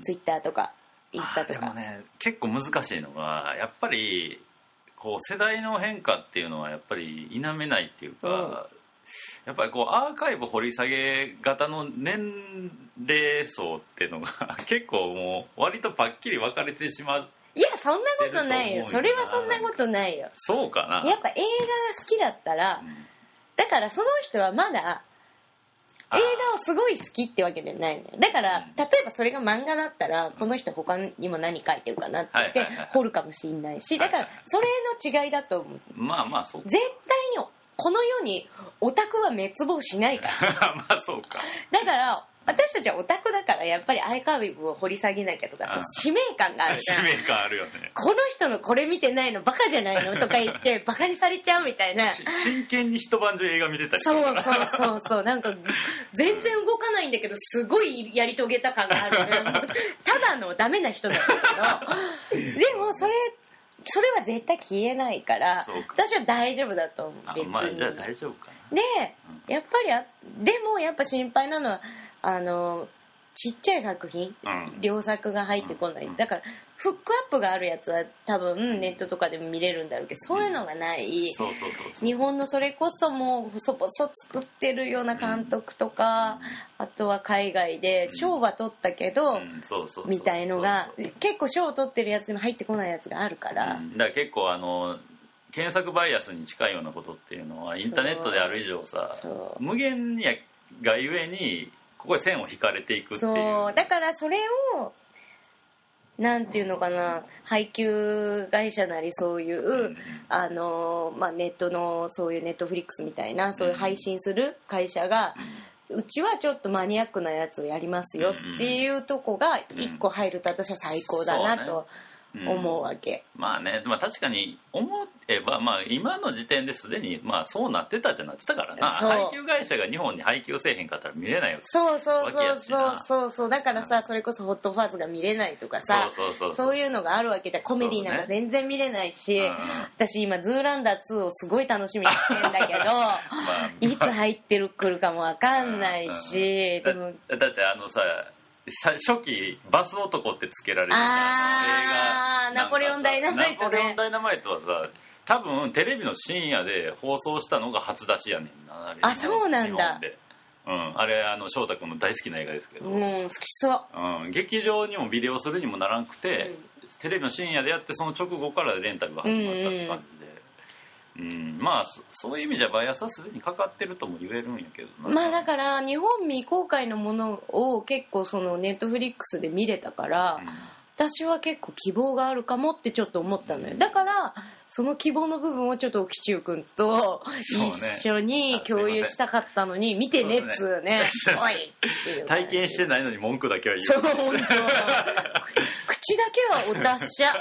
ツイッターとかインスタとか。 でもね結構難しいのがやっぱりこう世代の変化っていうのはやっぱり否めないっていうか、うん、やっぱりこうアーカイブ掘り下げ型の年齢層っていうのが結構もう割とパッキリ分かれてしまう。 いやそんなことないよ。それはそんなことないよ。 そうかな。 やっぱ映画が好きだったら、うん、だからその人はまだ映画をすごい好きってわけじゃないのよ。だから例えばそれが漫画だったらこの人他にも何書いてるかなって言って掘るかもしれないし、だからそれの違いだと思う。 まあまあそう。 絶対にこの世にオタクは滅亡しないからまあそうか。 だから私たちはオタクだからやっぱりアーカイブを掘り下げなきゃとか使命感があるじゃん。 使命感あるよね。 この人のこれ見てないのバカじゃないのとか言ってバカにされちゃうみたいな。 真剣に一晩中映画見てたりするから。 そうそうそうそう。なんか全然動かないんだけどすごいやり遂げた感があるただのダメな人なんだけどでもそれそれは絶対消えないから私は大丈夫だと思う。別に。 まあじゃあ大丈夫かな。 で、うん、やっぱりあでもやっぱ心配なのはあのちっちゃい作品、 うん、 良作が入ってこない、 うん、 だからフックアップがあるやつは多分ネットとかでも見れるんだろうけど、そういうのがない、 うん、そうそうそうそう、 日本のそれこそもう細々作ってるような監督とか、うん、あとは海外で賞は取ったけど、みたいのが結構賞を取ってるやつにも入ってこないやつがあるから、 うん、だから結構あの検索バイアスに近いようなことっていうのはインターネットである以上さ、無限やがゆえにここで線を引かれていくっていう。 そうだからそれをなんていうのかな、配給会社なりそういう、うん、あのまあ、ネットのそういうネットフリックスみたいなそういう配信する会社が、うん、うちはちょっとマニアックなやつをやりますよっていうとこがいっこ入ると私は最高だなと思うわけ、 うん、まあね、まあ、確かに思えば、まあ、今の時点ですでに、まあ、そうなってたじゃなってたからな。配給会社が日本に配給せえへんかったら見れないわけ。 そうそうそうそうそうそう、だからさ、うん、それこそホットファーズが見れないとかさ、 そうそうそうそう、 そういうのがあるわけじゃん。コメディなんか全然見れないし、ね、うん、私今ズーランダーツーをすごい楽しみにしてんだけど、まあ、いつ入ってるくるかもわかんないし、 うんうん、だ, だってあのさ初期バス男ってつけられてた映画、ナポレオンダイナマイトね。 ナポレオンダイナマイトはさ、多分テレビの深夜で放送したのが初出しやねんな。 あ、そうなんだ。 うん、あれあの翔太君の大好きな映画ですけど、 うん、好きそう、 うん、劇場にもビデオするにもならんくて、うん、テレビの深夜でやってその直後からレンタルが始まったって感じで、うんうん、まあ そ, そういう意味じゃバイアスはすでにかかってるとも言えるんやけどな。 まあだから日本未公開のものを結構そのネットフリックスで見れたから、うん、私は結構希望があるかもってちょっと思ったのよ、うん、だからその希望の部分をちょっと沖中君と一緒に共有したかったのに、見てねっつうね、おいっていう体験してないのに文句だけは言う。 そう本当口だけはお達者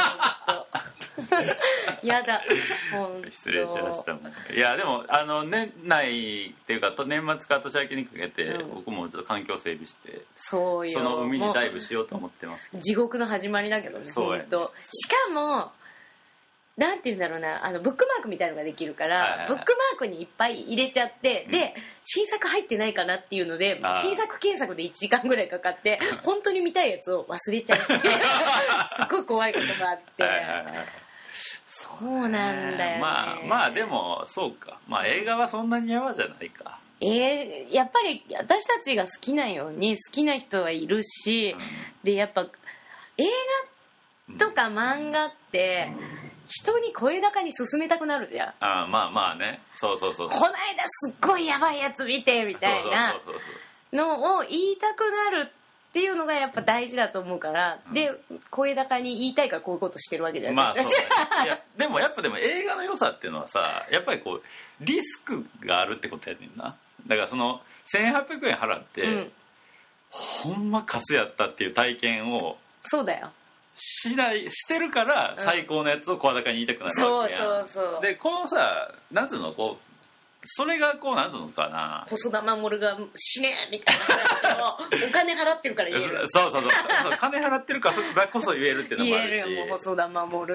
やだ本当失礼しました。いやでもあの年内っていうかと年末から年明けにかけて、うん、僕もちょっと環境整備してそうよ、 その海にダイブしようと思ってますけど、 地獄の始まりだけどね、 そうやね、 本当。しかもなんていうんだろうな、あのブックマークみたいのができるから、はいはいはい、ブックマークにいっぱい入れちゃって、うん、で新作入ってないかなっていうので新作検索でいちじかんぐらいかかって本当に見たいやつを忘れちゃってすっごい怖いことがあってはいはい、はい、そうなんだよね。 まあまあでもそうか、まあ映画はそんなにやわじゃないか。 えー、やっぱり私たちが好きなように好きな人はいるし、うん、でやっぱ映画とか漫画って人に声高に勧めたくなるじゃん。 ああまあまあね、そうそうそうそう、 この間すっごいやばいやつ見てみたいなのを言いたくなるっていうのがやっぱ大事だと思うから、うん、で声高に言いたいからこういうことしてるわけじゃないですか。 まあそういやでもやっぱでも映画の良さっていうのはさ、やっぱりこうリスクがあるってことやねんな。だからそのせんはっぴゃくえん払って、うん、ほんまカスやったっていう体験をそうだよしないしてるから最高のやつを声高に言いたくなるわけやん、 うん、そうそうそう。 でこのさなんつうのこうそれがこうなんつうのかな、 細田守が死ねみたいな話をお金払ってるから言えるそうそうそう金払ってるからこそ言えるっていうのもあるし、 言えるよもう細田守、うん、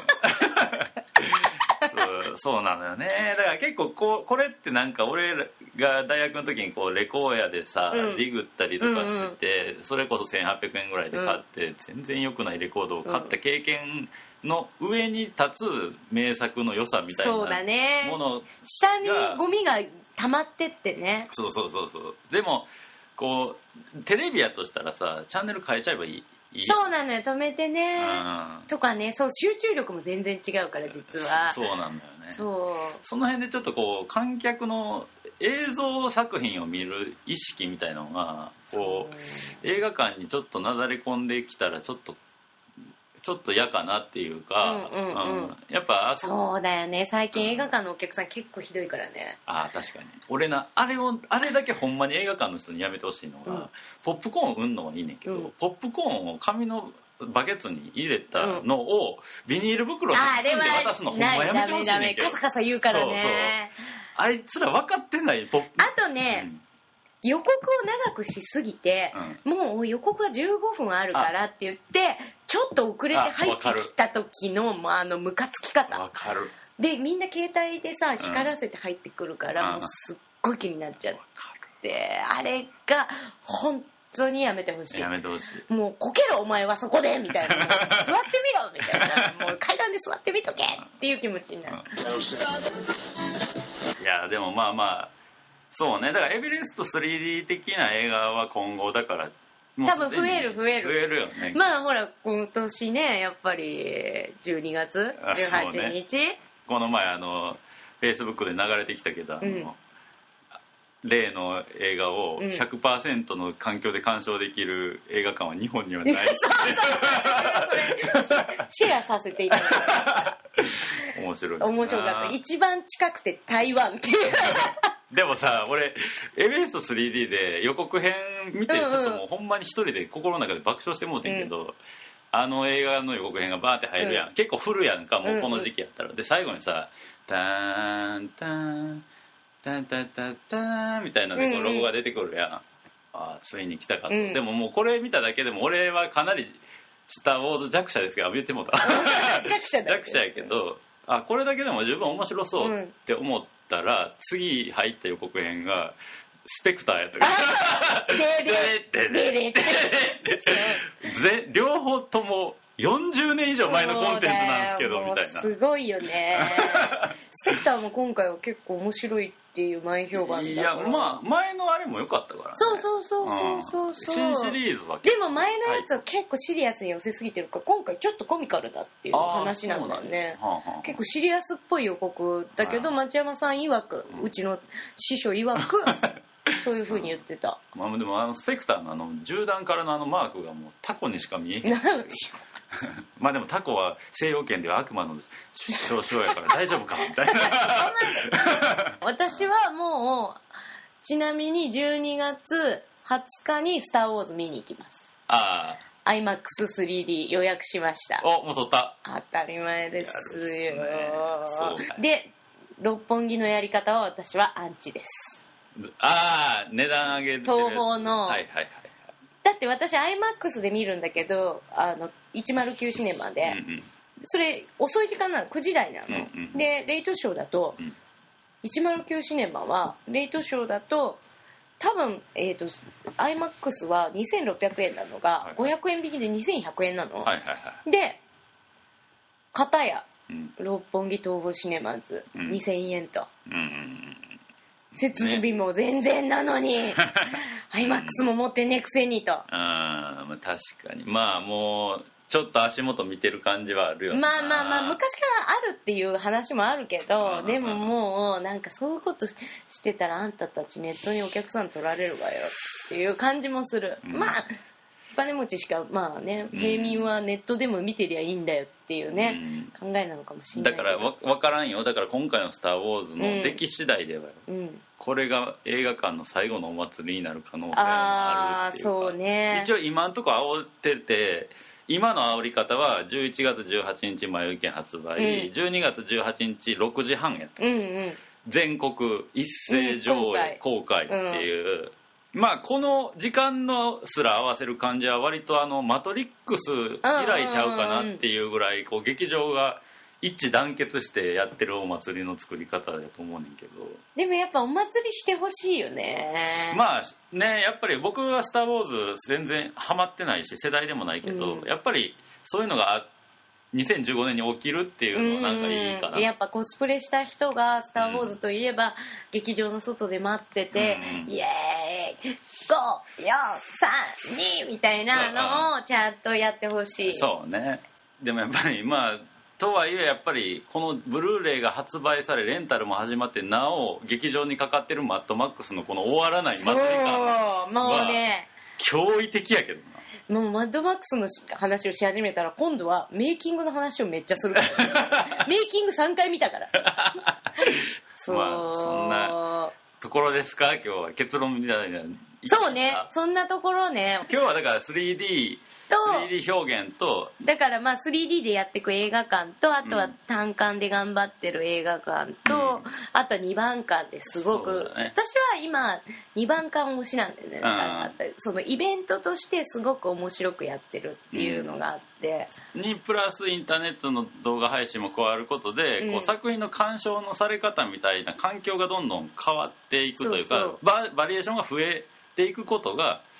そうそうなのよね。だから結構こうこれってなんか俺が大学の時にこうレコーヤでさ、うん、ディグったりとかしてて、うんうん、それこそせんはっぴゃくえんぐらいで買って、うん、全然良くないレコードを買った経験の上に立つ名作の良さみたいなものが、そうだね、 下にゴミが溜まってってね。 そうそうそうそう。でもこうテレビやとしたらさチャンネル変えちゃえばいい。 そうなのよ、止めてね、うん、とかね、そう集中力も全然違うから実は。 そうなんだよね。 そうその辺でちょっとこう観客の映像作品を見る意識みたいなのがこう映画館にちょっとなだれ込んできたらちょっとちょっと嫌かなっていうか、うんうんうんうん、やっぱあそそうだよね、最近映画館のお客さん結構ひどいからね。 ああ確かに。俺なあれをあれだけほんまに映画館の人にやめてほしいのが、うん、ポップコーン売んのはいいねんけど、うん、ポップコーンを紙のバケツに入れたのをビニール袋に包んで渡すのほんまやめてほしいねんけど。 カサカサ言うからね。そうそう、 あいつら分かってないポップ。 あとね、うん予告を長くしすぎて、うん、もう予告はじゅうごふんあるからって言ってちょっと遅れて入ってきた時のあのムカつき方わかる。 でみんな携帯でさ光らせて入ってくるから、うん、もうすっごい気になっちゃって、あれが本当にやめてほしい。 やめてほしい。 もうこけろお前はそこでみたいな、座ってみろみたいな、もう階段で座ってみとけっていう気持ちになる、うん、 いやでもまあまあそうね、だからエベレスト スリーディー 的な映画は今後だから多分増える増える増えるよね。 まあほら今年ねやっぱりじゅうにがつじゅうはちにち、ね、 この前あのフェイスブックで流れてきたけど、あの、うん、例の映画を ひゃくパーセント の環境で鑑賞できる映画館は日本にはない、うん、 それシェアさせていただきました面白い面白かった。一番近くて台湾っていうでもさ俺エベレスト スリーディー で予告編見てちょっともうほんまに一人で心の中で爆笑してもうてんけど、うん、あの映画の予告編がバーって入るやん、うん、結構フルやんかもうこの時期やったら、うんうん、で最後にさターンターンタンタンタンタンみたいなでこうロゴが出てくるやん、うんうん、あついに来たかと、うん、でももうこれ見ただけでも俺はかなりスターウォーズ弱者ですけど言ってもうた弱者だ弱者やけどあこれだけでも十分面白そうって思ったら、うん、次入った予告編がスペクターやったからでででで両方ともよんじゅうねん以上前のコンテンツなんですけどみたいなすごいよねスペクターも今回は結構面白いっていう前評判だから。 いやまあ前のあれも良かったからね。 そうそうそうそうそうそう、 うん、新シリーズはでも前のやつは結構シリアスに寄せすぎてるから今回ちょっとコミカルだっていう話なんだよね、はあはあ、結構シリアスっぽい予告だけど、はあ、町山さん曰く、うん、うちの師匠曰くそういう風に言ってた、 うんまあ、でもあのスペクターのあの銃弾からのあのマークがもうタコにしか見えないまあでもタコは西洋圏では悪魔の少々やから大丈夫かみたいな私はもうちなみにじゅうにがつはつかにスターウォーズ見に行きます。 ああアイマックススリーディー 予約しました。 おもう取った。 当たり前ですよ、ね、で六本木のやり方は私はアンチです。 ああ値段上げる東宝の、 はいはいはい、 だって私 アイマックス で見るんだけどあのいちまるきゅうシネマで、うんうん、それ遅い時間なのくじ台なの、うんうん、でレイトショーだと、うん、いちまるきゅうシネマはレイトショーだと多分、えーと、アイマックス はにせんろっぴゃくえんなのが、はいはい、ごひゃくえん引きでにせんひゃくえんなの、 はいはいはい、 で片や、うん、六本木東宝シネマズ、うん、にせんえんと、うんうん、設備も全然なのに、ね、アイマックス も持ってねえくせにと。 あまあ確かにまあもうちょっと足元見てる感じはあるよね。 まあまあまあ昔からあるっていう話もあるけどでももうなんかそういうことしてたらあんたたちネットにお客さん取られるわよっていう感じもする、うん、まあお金持ちしかまあね平民はネットでも見てりゃいいんだよっていうね、うん、考えなのかもしれない。 だからわ分からんよ。だから今回のスターウォーズの出来次第ではよ、うん、これが映画館の最後のお祭りになる可能性もあるっていうか。あそうね。一応今んとこ煽ってて今の煽り方はじゅういちがつじゅうはちにち前売り券発売、うん、じゅうにがつじゅうはちにちろくじはんやった、うんうん、全国一斉上映、うん、公開っていう、うん、まあこの時間のすら合わせる感じは割とあのマトリックス以来ちゃうかなっていうぐらいこう劇場が一致団結してやってるお祭りの作り方だと思うねんけど。 でもやっぱお祭りしてほしいよね。 まあねやっぱり僕はスターウォーズ全然ハマってないし世代でもないけど、うん、やっぱりそういうのがにせんじゅうごねんに起きるっていうのはなんかいいかな。 やっぱコスプレした人がスターウォーズといえば、うん、劇場の外で待ってて、うん、イエーイご、よん、さん、にみたいなのをちゃんとやってほしい。 そうね。でもやっぱりまあとはいえやっぱりこのブルーレイが発売されレンタルも始まってなお劇場にかかってるマッドマックスのこの終わらない祭り感はもうね驚異的やけどな。もうマッドマックスの話をし始めたら今度はメイキングの話をめっちゃするからメイキングさんかい見たからそう、まあ、そんなところですか今日は。結論みたいな。 そうねそんなところね。 今日はだから スリーディースリーディー 表現とだからまあ スリーディー でやっていく映画館とあとは単館で頑張ってる映画館と、うん、あとはにばん館ですごく、ね、私は今にばん館推しなんだよね。だからそのイベントとしてすごく面白くやってるっていうのがあって、 うん、にプラスインターネットの動画配信も加わることで、うん、こう作品の鑑賞のされ方みたいな環境がどんどん変わっていくというかそうそう バ, バリエーションが増えていくことが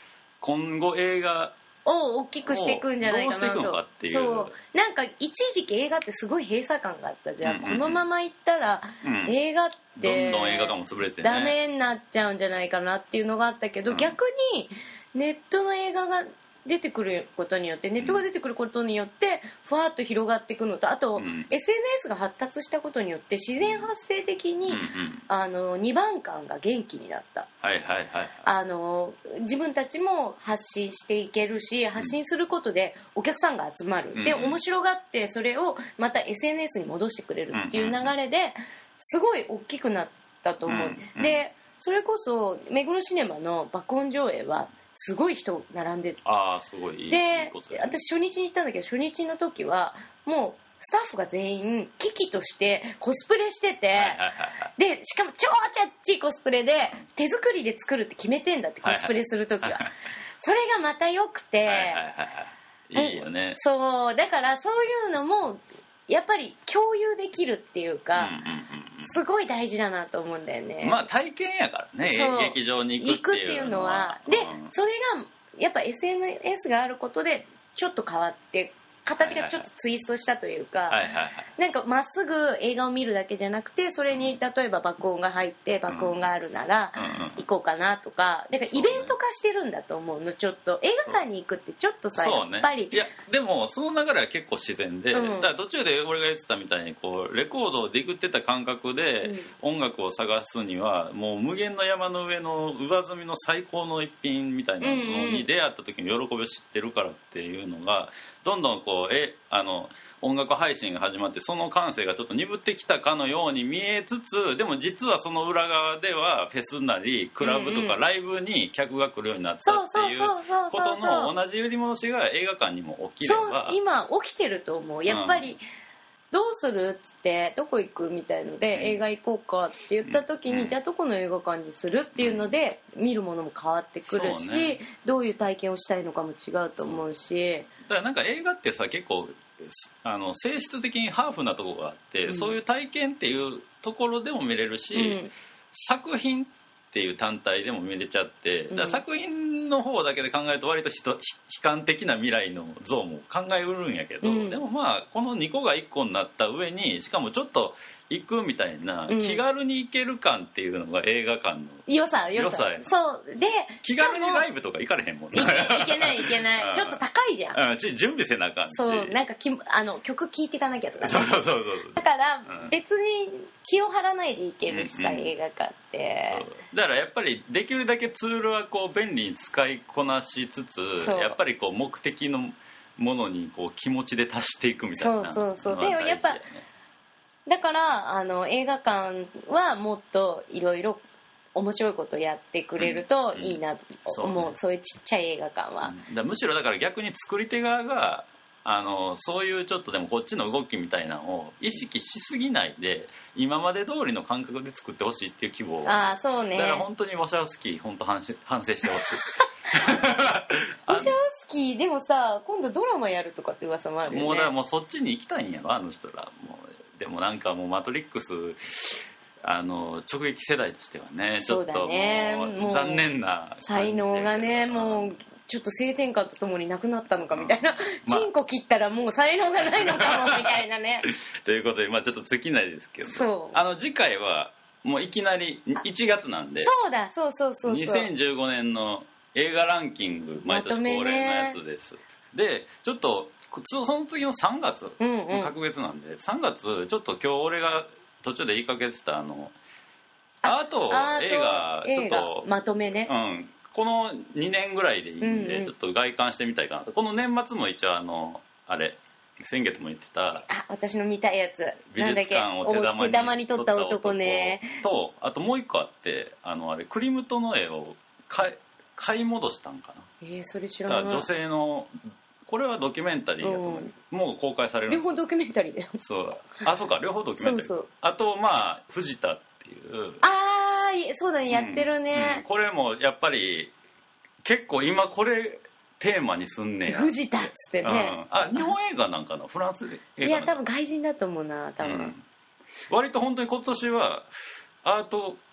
今後映画を大きくしていくんじゃないかなと。どうしていくのかっていう。そうなんか一時期映画ってすごい閉鎖感があったじゃん、うんうんうん、このままいったら、うん、映画ってどんどん映画館も潰れてねダメになっちゃうんじゃないかなっていうのがあったけど、うん、逆にネットの映画が出てくることによってネットが出てくることによってふわっと広がっていくのと、あと、うん、エスエヌエス が発達したことによって自然発生的に、うんうん、あのにばんかんが元気になった、 はいはいはい、 あの自分たちも発信していけるし、発信することでお客さんが集まる、うん、で面白がってそれをまた エスエヌエス に戻してくれるっていう流れですごい大きくなったと思う、うんうん、でそれこそ目黒シネマの爆音上映はすごい人並んでて、 あーすごいいいで私初日に行ったんだけど、初日の時はもうスタッフが全員危機としてコスプレしてて、でしかも超チャッチーコスプレで手作りで作るって決めてんだって、コスプレする時はそれがまた良くて、 いいよね。 そうだからそういうのもやっぱり共有できるっていうか、うんうんうんうん、すごい大事だなと思うんだよね。 まあ体験やからね、劇場に行くっていうのは。 行くっていうのは、で、それがやっぱ エスエヌエス があることでちょっと変わって形がちょっとツイストしたというか、はいはいはい、なんかまっすぐ映画を見るだけじゃなくて、それに例えば爆音が入って爆音があるなら行こうかなとか、だからイベント化してるんだと思うの。ちょっと映画館に行くってちょっとさ、やっぱり、 いやでもその流れは結構自然で、うん、だから途中で俺が言ってたみたいにこうレコードをディグってた感覚で音楽を探すには、もう無限の山の上の上積みの最高の一品みたいなのに出会った時に喜びを知ってるからっていうのがどんどんこうえあの音楽配信が始まって、その感性がちょっと鈍ってきたかのように見えつつ、でも実はその裏側ではフェスなりクラブとかライブに客が来るようになったっていうことの同じ揺り戻しが映画館にも起きれば、 そう今起きてると思う。やっぱり、うん、どうするっつってどこ行くみたいので、うん、映画行こうかって言った時に、うん、じゃあどこの映画館にするっていうので、うん、見るものも変わってくるし、ね、どういう体験をしたいのかも違うと思うし、 だからなんか映画ってさ結構あの性質的にハーフなところがあって、うん、そういう体験っていうところでも見れるし、うん、作品っていう単体でも見れちゃって、だから作品の方だけで考えると割と悲観的な未来の像も考えうるんやけど、うん、でもまあこのにこがいっこになった上にしかもちょっと行くみたいな、うん、気軽に行ける感っていうのが映画館の良さ良さそうで、 気軽にライブとか行かれへんもんね。 いけないいけないちょっと高いじゃん、 うん、準備せなあかんし、 そうなんかきあの曲聴いていかなきゃとか、ね、 そうそうそうそうだから別に気を張らないで行けるしさ、うんうん、映画館ってそうだからやっぱりできるだけツールはこう便利に使いこなしつつ、やっぱりこう目的のものにこう気持ちで足していくみたいな、 そうそうそうでやっぱだからあの映画館はもっといろいろ面白いことやってくれるといいなと思う、うんうん、そうね、そういうちっちゃい映画館は、 うん、だむしろだから逆に作り手側があのそういうちょっとでもこっちの動きみたいなのを意識しすぎないで今まで通りの感覚で作ってほしいっていう希望。 ああそうね。 だから本当にウォシャウスキー本当反省反省してほしい。 ウォシャウスキーでもさ今度ドラマやるとかって噂もあるよね。 もうだからもうそっちに行きたいんやろあの人らもう。でもなんかもうマトリックスあの直撃世代としてはねちょっともう残念な才能がねもうちょっと性転換とともになくなったのかみたいな、チンコ切ったらもう才能がないのかもみたいなね。 ということでまあちょっと尽きないですけど、そうあの次回はもういきなりいちがつなんで、 そうだそうそうそうそうにせんじゅうごねんの映画ランキング毎年恒例のやつです、ね、でちょっとその次のさんがつ、うんうん、隔月なんでさんがつちょっと今日俺が途中で言いかけてたあのアート映画ちょっとまとめね、 うん、このにねんぐらいでいいんで、うんうん、ちょっと外観してみたいかなと。この年末も一応あのあれ先月も言ってたあ私の見たいやつ美術館を手玉に手玉に撮った男ねと、あともう一個あってあのあれクリムトの絵を買い、買い戻したんかな。 えー、それ知らない。 女性のこれはドキュメンタリーだと思う、うん、もう公開されるんですよ。 両方ドキュメンタリーだよ。 そうあそうか両方ドキュメンタリー。そうそうあとまあ藤田っていうああそうだねやってるね、 うんうん、これもやっぱり結構今これテーマにすんねや藤田っつってね、うん、 あ日本映画なんかなフランス映画なんかいや多分外人だと思うな多分、うん、 割と本当に今年はアート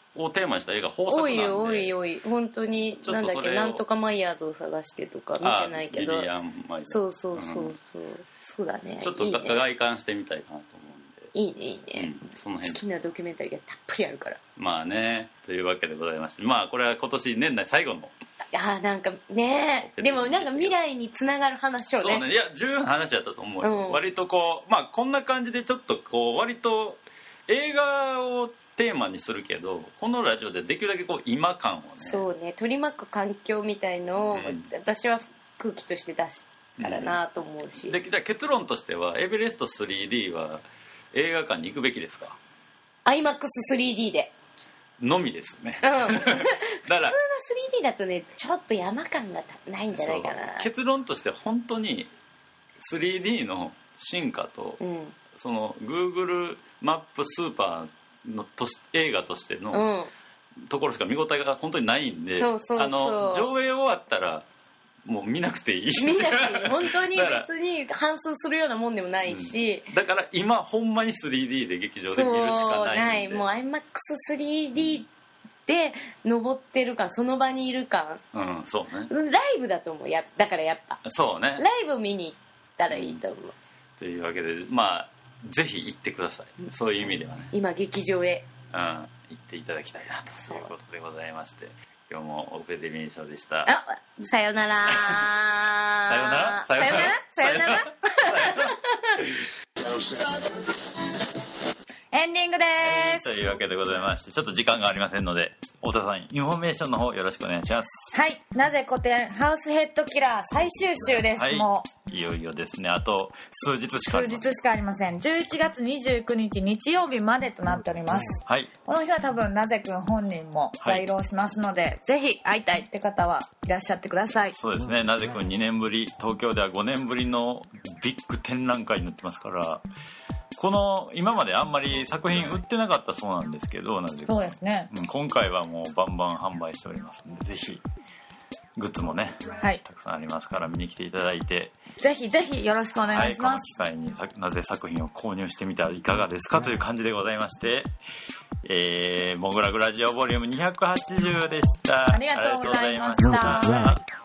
をテーマにした映画豊作なんで、 おいおいおい本当になんだっけなんとかマイヤーズを探してとか見てないけど、 リリアンマイヤーズ、 そうそうそうそう、うん、そうだね、 ちょっといい、ね、外観してみたいかなと思うんで、 いいねいいね、 うん、その辺好きなドキュメンタリーがたっぷりあるから。 まあね、というわけでございまして、まあこれは今年年内最後の、 あなんかね、でもなんか未来につながる話をね、 そうね、いや十分話だったと思うよ、うん、割とこうまあこんな感じでちょっとこう割と映画をテーマにするけど、このラジオでできるだけこう今感をね、 そうね、取り巻く環境みたいのを、うん、私は空気として出したらなと思うし、うん、 でじゃあ結論としてはエベレスト スリーディー は映画館に行くべきですか？ アイマックススリーディー でのみですね、 うん、普通の スリーディー だとねちょっと山感がないんじゃないかな。 結論として本当に スリーディー の進化と、うん、その Google マップスーパーのとし映画としてのところしか見応えが本当にないんで、 そうそうそう、 あの上映終わったらもう見なくていい見なくていい本当に別に反芻するようなもんでもないし、 うん、だから今ほんまに スリーディー で劇場で見るしかないんで、 もう アイマックススリーディー で登ってる感、その場にいる感、 うん、そうね、 ライブだと思う、やだからやっぱそうね、 ライブ見に行ったらいいと思う、うん、 というわけでまあぜひ行ってください、そういう意味ではね、 今劇場へ、 うん、行っていただきたいなということでございまして、今日もオペデミー賞でした。 あ、さよならさよならさよならさよならエンディングでーす。 というわけでございまして、ちょっと時間がありませんので、太田さんインフォメーションの方よろしくお願いします。 はい、なぜ古典ハウスヘッドキラー最終週です、はい、もういよいよですね、あと数日しかありません。 数日しかありません。じゅういちがつにじゅうくにち日曜日までとなっております、 はい、 この日は多分なぜくん本人も在労しますので、はい、ぜひ会いたいって方はいらっしゃってください。 そうですね、なぜくんにねんぶり、東京ではごねんぶりのビッグ展覧会になってますから、この今まであんまり作品売ってなかったそうなんですけど、なぜかそうですね、 うん、今回はもうバンバン販売しておりますので、ぜひグッズもね、はい、たくさんありますから見に来ていただいて、 ぜひぜひよろしくお願いします、 はい、この機会になぜ作品を購入してみたらいかがですかという感じでございまして、えー、モグラグラジオボリュームにひゃくはちじゅうでした。 ありがとうございました。